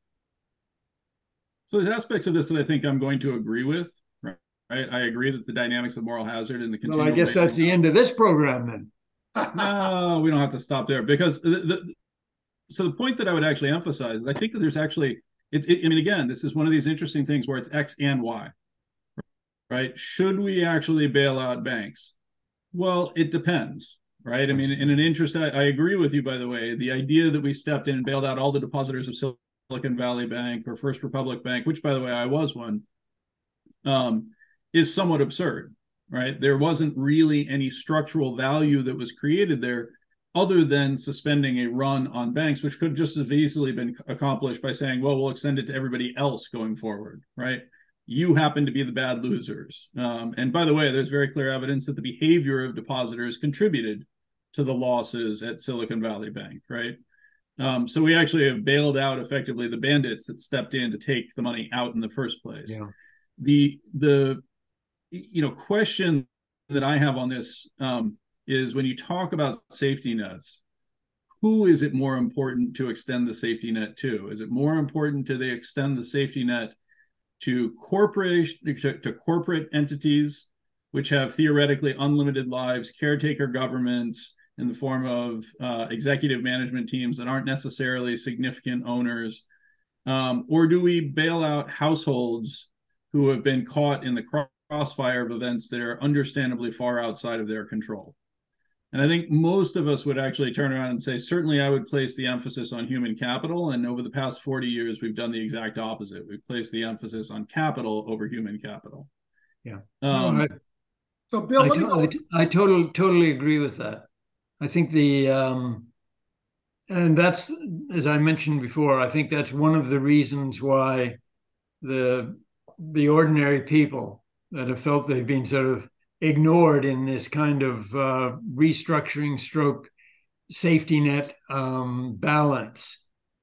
So there's aspects of this that I think I'm going to agree with. Right? I agree that the dynamics of moral hazard and the continual. Well, I guess that's the end of this program then. No, we don't have to stop there, because so the point that I would actually emphasize is I think that there's actually, I mean, again, this is one of these interesting things where it's X and Y. Right? Should we actually bail out banks? Well, it depends, right? I mean, in an interest, I agree with you, by the way, the idea that we stepped in and bailed out all the depositors of Silicon Valley Bank or First Republic Bank, which, by the way, I was one, is somewhat absurd, right? There wasn't really any structural value that was created there other than suspending a run on banks, which could just as easily been accomplished by saying, well, we'll extend it to everybody else going forward, right? You happen to be the bad losers. And by the way, there's very clear evidence that the behavior of depositors contributed to the losses at Silicon Valley Bank, right? So we actually have bailed out effectively the bandits that stepped in to take the money out in the first place. Yeah. The question that I have on this is, when you talk about safety nets, who is it more important to extend the safety net to? Is it more important to extend the safety net to corporate entities, which have theoretically unlimited lives, caretaker governments in the form of executive management teams that aren't necessarily significant owners? Or do we bail out households who have been caught in the crossfire of events that are understandably far outside of their control? And I think most of us would actually turn around and say, certainly I would place the emphasis on human capital. And over the past 40 years, we've done the exact opposite. We've placed the emphasis on capital over human capital. Yeah. So, Bill, I totally agree with that. I think and that's, as I mentioned before, I think that's one of the reasons why the ordinary people that have felt they've been sort of ignored in this kind of restructuring stroke safety net balance,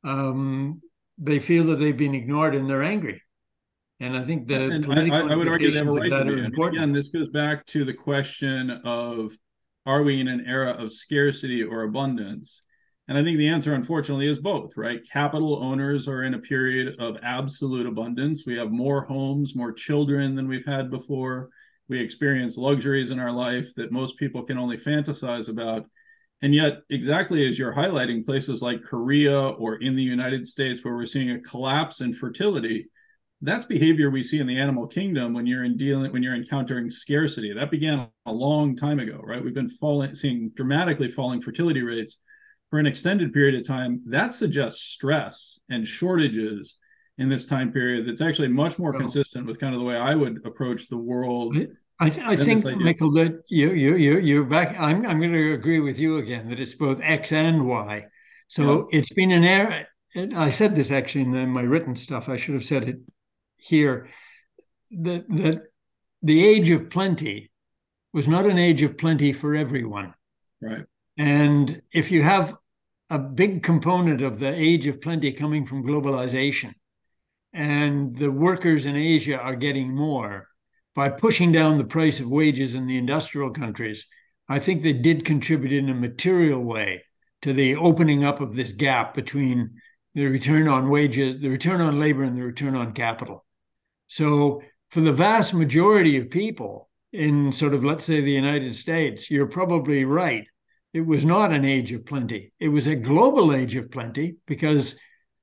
they feel that they've been ignored and they're angry. And I think I would argue they have a right to be. And again, this goes back to the question of, are we in an era of scarcity or abundance? And I think the answer, unfortunately, is both, right? Capital owners are in a period of absolute abundance. We have more homes, more children than we've had before. We experience luxuries in our life that most people can only fantasize about. And yet, exactly as you're highlighting, places like Korea or in the United States, where we're seeing a collapse in fertility, that's behavior we see in the animal kingdom when you're encountering scarcity. That began a long time ago, right? We've been seeing dramatically falling fertility rates for an extended period of time. That suggests stress and shortages in this time period that's actually much more consistent with kind of the way I would approach the world. I think, Michael, that you're back. I'm going to agree with you again that it's both X and Y. So it's been an era. I said this actually in my written stuff. I should have said it here. That the age of plenty was not an age of plenty for everyone. Right. And if you have a big component of the age of plenty coming from globalization, and the workers in Asia are getting more by pushing down the price of wages in the industrial countries, I think they did contribute in a material way to the opening up of this gap between the return on wages, the return on labor, and the return on capital. So for the vast majority of people in sort of, let's say, the United States, you're probably right. It was not an age of plenty. It was a global age of plenty because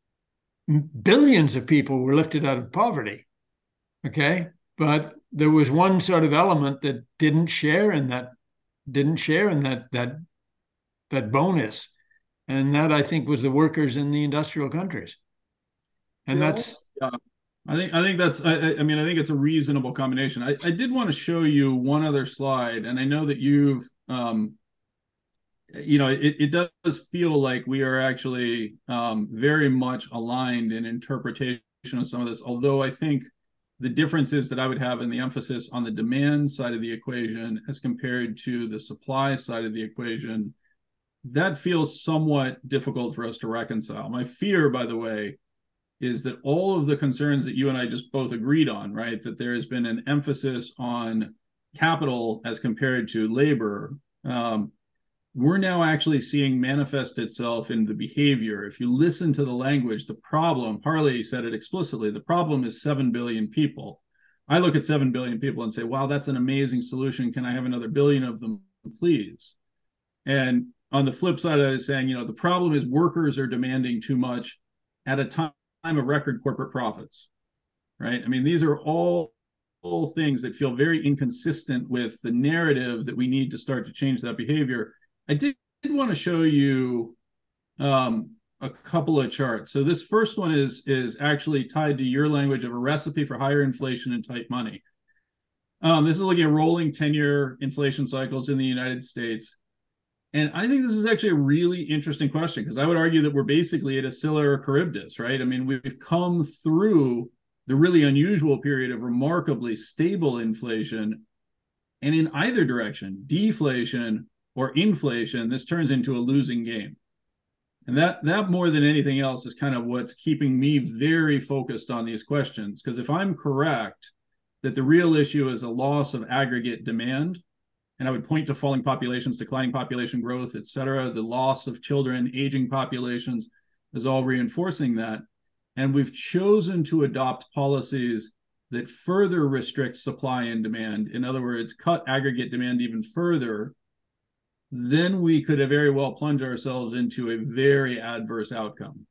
billions of people were lifted out of poverty. Okay. But there was one sort of element that didn't share in that bonus. And that, I think, was the workers in the industrial countries. And that's I think that's I think it's a reasonable combination. I did want to show you one other slide, and I know that you've it does feel like we are actually very much aligned in interpretation of some of this, although I think the differences that I would have in the emphasis on the demand side of the equation as compared to the supply side of the equation, that feels somewhat difficult for us to reconcile. My fear, by the way, is that all of the concerns that you and I just both agreed on, right, that there has been an emphasis on capital as compared to labor, we're now actually seeing manifest itself in the behavior. If you listen to the language, the problem, Harley said it explicitly, the problem is 7 billion people. I look at 7 billion people and say, wow, that's an amazing solution. Can I have another billion of them, please? And on the flip side, I was saying, the problem is workers are demanding too much at a time of record corporate profits, right? I mean, these are all things that feel very inconsistent with the narrative that we need to start to change that behavior. I did want to show you a couple of charts. So this first one is actually tied to your language of a recipe for higher inflation and tight money. This is looking at rolling 10-year inflation cycles in the United States. And I think this is actually a really interesting question, because I would argue that we're basically at a Scylla or Charybdis, right? I mean, we've come through the really unusual period of remarkably stable inflation. And in either direction, deflation or inflation, this turns into a losing game. And that more than anything else is kind of what's keeping me very focused on these questions. Because if I'm correct that the real issue is a loss of aggregate demand, and I would point to falling populations, declining population growth, et cetera, the loss of children, aging populations is all reinforcing that. And we've chosen to adopt policies that further restricts supply and demand, in other words, cut aggregate demand even further, then we could have very well plunged ourselves into a very adverse outcome.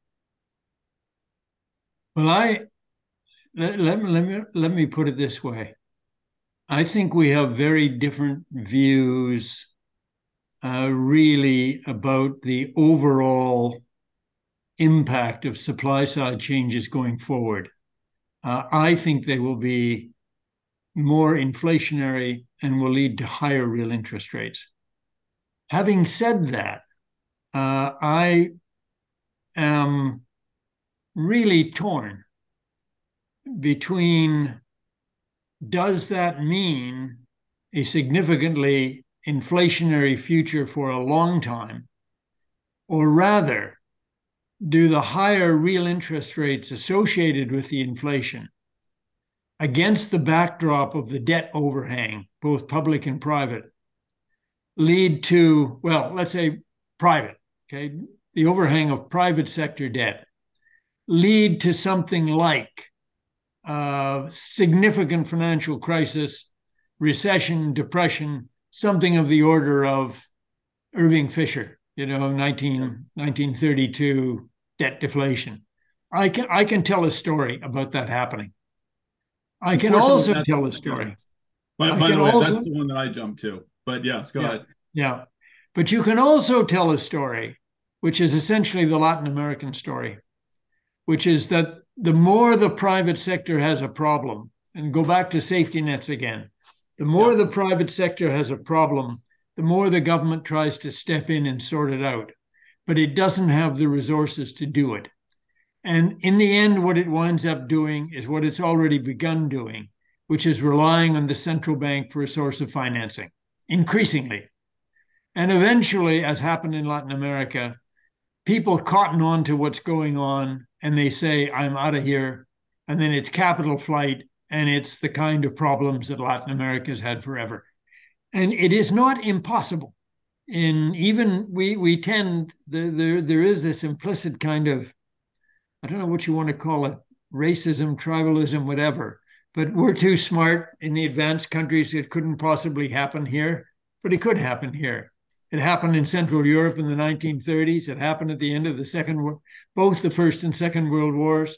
Well, let me put it this way. I think we have very different views, really, about the overall impact of supply side changes going forward. I think they will be more inflationary and will lead to higher real interest rates. Having said that, I am really torn between, does that mean a significantly inflationary future for a long time, or rather, do the higher real interest rates associated with the inflation against the backdrop of the debt overhang, both public and private, lead to, well, let's say private, okay, the overhang of private sector debt, lead to something like significant financial crisis, recession, depression, something of the order of Irving Fisher, 1932 debt deflation. I can tell a story about that happening. I can also tell a story. By the way, that's the one that I jumped to. But yes, go ahead. Yeah. But you can also tell a story, which is essentially the Latin American story, which is that the more the private sector has a problem, and go back to safety nets again, the more the private sector has a problem, the more the government tries to step in and sort it out. But it doesn't have the resources to do it. And in the end, what it winds up doing is what it's already begun doing, which is relying on the central bank for a source of financing, increasingly. And eventually, as happened in Latin America, people cotton on to what's going on and they say, I'm out of here. And then it's capital flight, and it's the kind of problems that Latin America has had forever. And it is not impossible. We tend, there is this implicit kind of, I don't know what you want to call it, racism, tribalism, whatever, but we're too smart in the advanced countries. It couldn't possibly happen here, but it could happen here. It happened in Central Europe in the 1930s. It happened at the end of both the First and Second World Wars.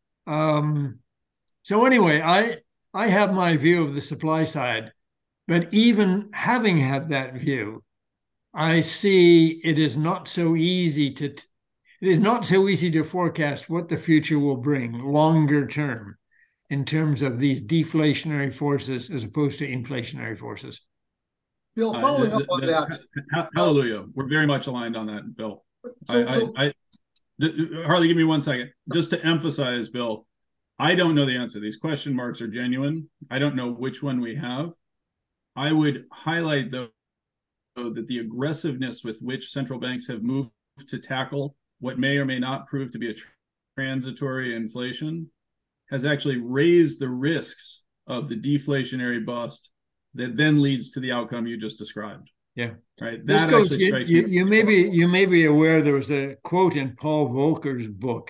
So anyway, I have my view of the supply side, but even having had that view, I see it is not so easy to forecast what the future will bring longer term in terms of these deflationary forces as opposed to inflationary forces. Bill, following up on that. Hallelujah. We're very much aligned on that, Bill. Harley, give me 1 second. Just to emphasize, Bill, I don't know the answer. These question marks are genuine. I don't know which one we have. I would highlight, though, that the aggressiveness with which central banks have moved to tackle what may or may not prove to be a transitory inflation has actually raised the risks of the deflationary bust that then leads to the outcome you just described. Yeah. Right. That actually strikes me. You may be aware there was a quote in Paul Volcker's book.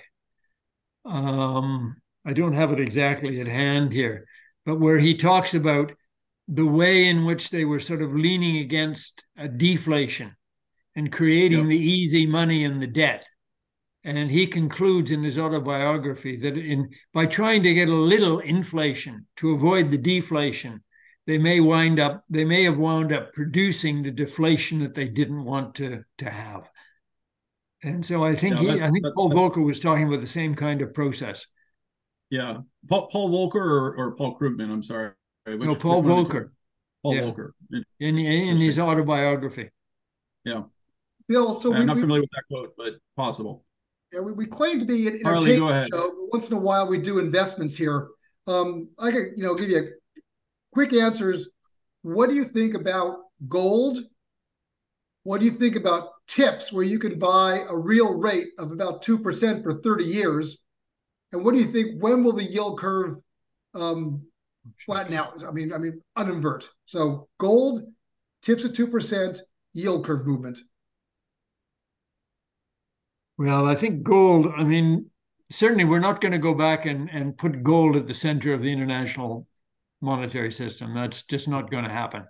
I don't have it exactly at hand here, but where he talks about the way in which they were sort of leaning against a deflation and creating the easy money and the debt. And he concludes in his autobiography that by trying to get a little inflation to avoid the deflation, they may have wound up producing the deflation that they didn't want to have. And so I think Paul Volcker was talking about the same kind of process. Yeah. Paul Volcker or Paul Krugman, I'm sorry. Paul Volcker. Paul Volcker. In his autobiography. Yeah. Bill, so I'm not familiar with that quote, but possible. Yeah, we claim to be an Harley, entertainment show, but once in a while we do investments here. I could, give you quick answers. What do you think about gold? What do you think about tips where you can buy a real rate of about 2% for 30 years? And what do you think, when will the yield curve flatten out? I mean, uninvert. So gold, tips at 2%, yield curve movement. Well, I think gold, certainly we're not going to go back and put gold at the center of the international monetary system. That's just not going to happen.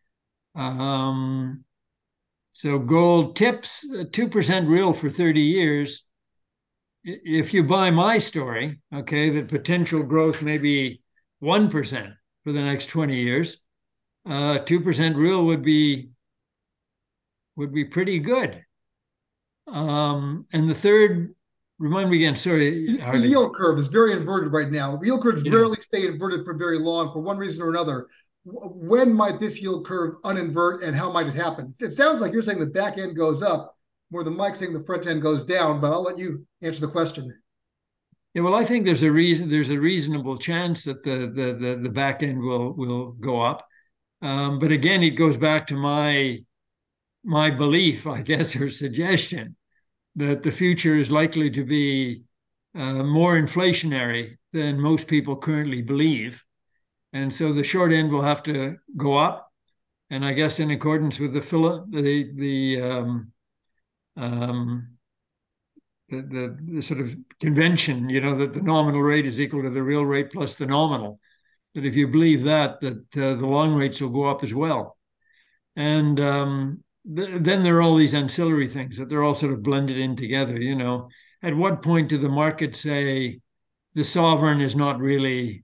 So gold tips 2% real for 30 years. If you buy my story, okay, that potential growth may be 1% for the next 20 years, 2% real would be pretty good. And the third, remind me again, sorry, Harley. The yield curve is very inverted right now. Yield curves rarely stay inverted for very long for one reason or another. When might this yield curve uninvert and how might it happen? It sounds like you're saying the back end goes up, more than Mike saying the front end goes down, but I'll let you answer the question. Yeah, well, I think there's a reasonable chance that the back end will go up. But again, it goes back to my belief, I guess, or suggestion that the future is likely to be more inflationary than most people currently believe. And so the short end will have to go up. And I guess in accordance with the sort of convention, that the nominal rate is equal to the real rate plus the nominal, that if you believe that the long rates will go up as well. And then there are all these ancillary things that they're all sort of blended in together. At what point do the markets say the sovereign is not really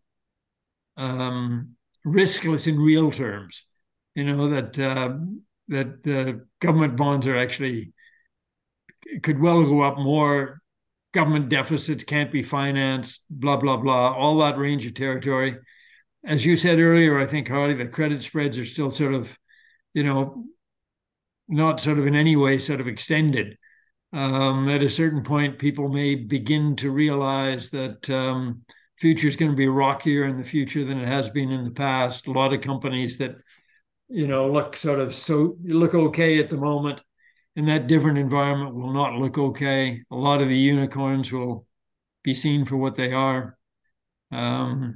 riskless in real terms? That government bonds are actually could well go up more. Government deficits can't be financed, blah, blah, blah, all that range of territory. As you said earlier, I think, Harley, the credit spreads are still sort of, not sort of in any way sort of extended. At a certain point, people may begin to realize that future is going to be rockier in the future than it has been in the past. A lot of companies that, look okay at the moment, in that different environment will not look okay. A lot of the unicorns will be seen for what they are. I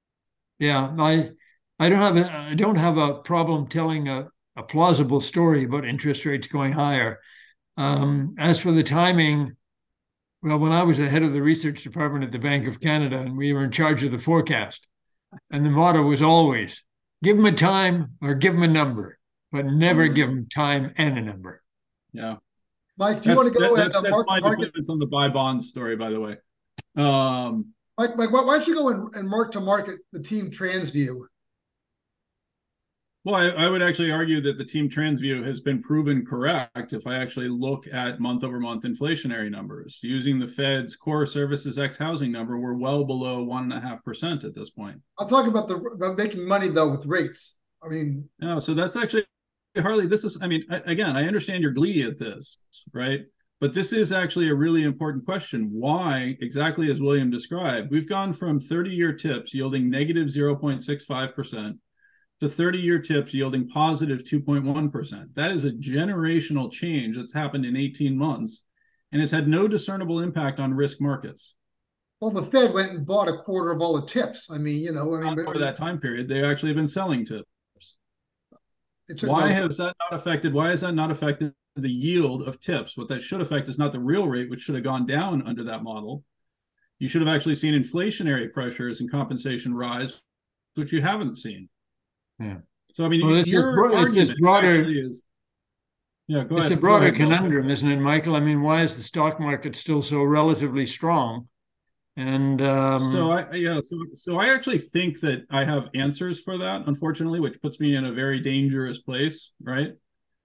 don't have a problem telling a plausible story about interest rates going higher. As for the timing, well, when I was the head of the research department at the Bank of Canada, and we were in charge of the forecast, and the motto was always, give them a time or give them a number, but never give them time and a number. Yeah. Mike, do you want to go that's my defense on the buy bonds story, by the way. Mike, why don't you go and mark to market the team TransView? Well, I would actually argue that the team TransView has been proven correct if I actually look at month-over-month inflationary numbers. Using the Fed's core services X housing number, we're well below 1.5% at this point. I'll talk about making money, though, with rates. I mean... No, so that's actually... Harley, this is... again, I understand your glee at this, right? But this is actually a really important question. Why, exactly as William described, we've gone from 30-year tips yielding negative 0.65% to 30-year tips yielding positive 2.1%. That is a generational change that's happened in 18 months and has had no discernible impact on risk markets. Well, the Fed went and bought a quarter of all the tips. For that time period, they actually have been selling tips. Why has that not affected the yield of tips? What that should affect is not the real rate, which should have gone down under that model. You should have actually seen inflationary pressures and compensation rise, which you haven't seen. Yeah. So, your argument actually is... Yeah, go ahead. It's a broader conundrum, isn't it, Michael? Why is the stock market still so relatively strong? And so I actually think that I have answers for that, unfortunately, which puts me in a very dangerous place, right?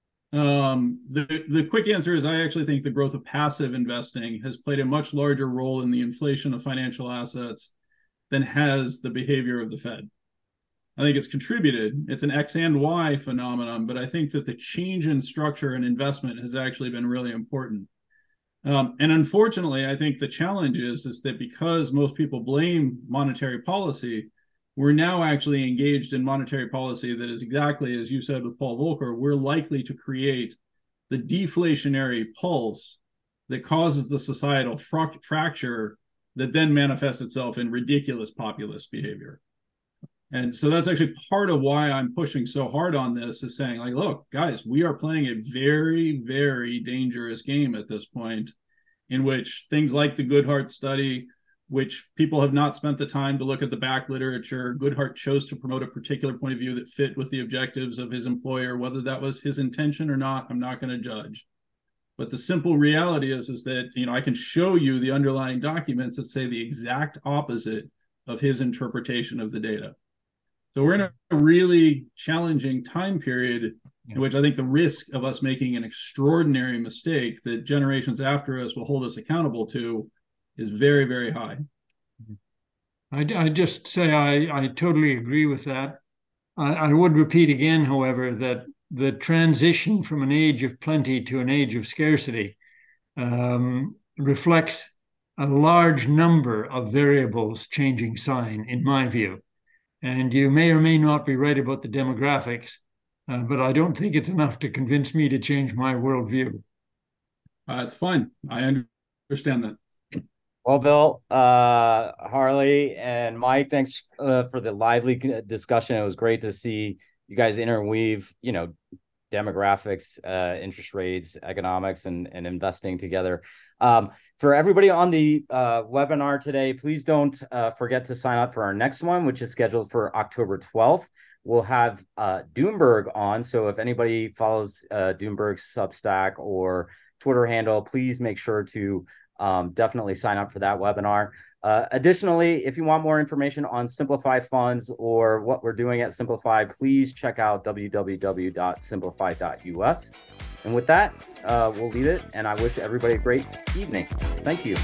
The quick answer is I actually think the growth of passive investing has played a much larger role in the inflation of financial assets than has the behavior of the Fed. I think it's contributed. It's an X and Y phenomenon, but I think that the change in structure and investment has actually been really important. And unfortunately, I think the challenge is that because most people blame monetary policy, we're now actually engaged in monetary policy that is exactly as you said with Paul Volcker. We're likely to create the deflationary pulse that causes the societal fracture that then manifests itself in ridiculous populist behavior. And so that's actually part of why I'm pushing so hard on this, is saying, like, look, guys, we are playing a very, very dangerous game at this point. in which things like the Goodhart study, which people have not spent the time to look at the back literature. Goodhart chose to promote a particular point of view that fit with the objectives of his employer. Whether that was his intention or not, I'm not going to judge. But the simple reality is that, I can show you the underlying documents that say the exact opposite of his interpretation of the data. So we're in a really challenging time period in which I think the risk of us making an extraordinary mistake that generations after us will hold us accountable to is very, very high. I just say I totally agree with that. I would repeat again, however, that the transition from an age of plenty to an age of scarcity reflects a large number of variables changing sign, in my view. And you may or may not be right about the demographics, but I don't think it's enough to convince me to change my worldview. It's fine. I understand that. Well, Bill, Harley, and Mike, thanks for the lively discussion. It was great to see you guys interweave, demographics, interest rates, economics, and investing together. For everybody on the webinar today, please don't forget to sign up for our next one, which is scheduled for October 12th. We'll have Doomberg on. So if anybody follows Doomberg's Substack or Twitter handle, please make sure to definitely sign up for that webinar. Additionally, if you want more information on Simplify Funds or what we're doing at Simplify, please check out www.simplify.us. And with that, we'll leave it, and I wish everybody a great evening. Thank you.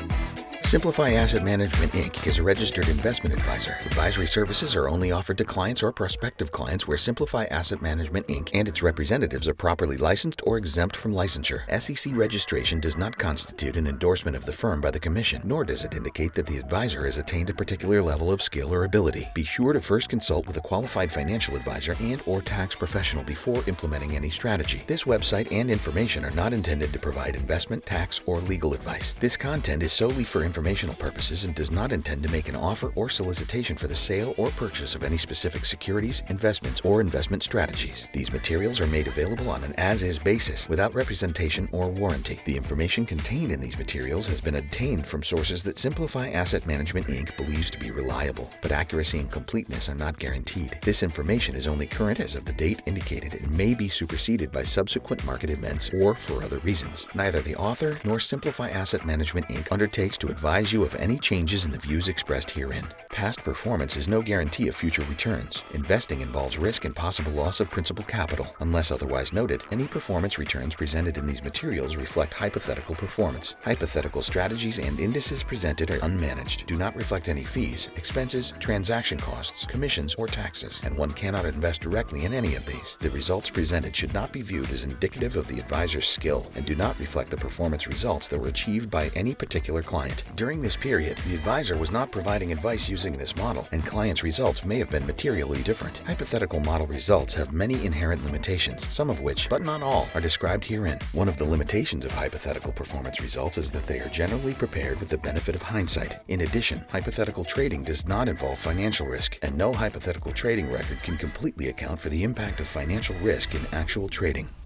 Simplify Asset Management, Inc. is a registered investment advisor. Advisory services are only offered to clients or prospective clients where Simplify Asset Management, Inc. and its representatives are properly licensed or exempt from licensure. SEC registration does not constitute an endorsement of the firm by the Commission, nor does it indicate that the advisor has attained a particular level of skill or ability. Be sure to first consult with a qualified financial advisor and/or tax professional before implementing any strategy. This website and information are not intended to provide investment, tax, or legal advice. This content is solely for informational purposes and does not intend to make an offer or solicitation for the sale or purchase of any specific securities, investments, or investment strategies. These materials are made available on an as-is basis without representation or warranty. The information contained in these materials has been obtained from sources that Simplify Asset Management, Inc. believes to be reliable, but accuracy and completeness are not guaranteed. This information is only current as of the date indicated and may be superseded by subsequent market events or for other reasons. Neither the author nor Simplify Asset Management, Inc. undertakes to advise you of any changes in the views expressed herein. Past performance is no guarantee of future returns. Investing involves risk and possible loss of principal capital. Unless otherwise noted, any performance returns presented in these materials reflect hypothetical performance. Hypothetical strategies and indices presented are unmanaged, do not reflect any fees, expenses, transaction costs, commissions, or taxes, and one cannot invest directly in any of these. The results presented should not be viewed as indicative of the advisor's skill and do not reflect the performance results that were achieved by any particular client. During this period, the advisor was not providing advice using this model, and clients' results may have been materially different. Hypothetical model results have many inherent limitations, some of which, but not all, are described herein. One of the limitations of hypothetical performance results is that they are generally prepared with the benefit of hindsight. In addition, hypothetical trading does not involve financial risk, and no hypothetical trading record can completely account for the impact of financial risk in actual trading.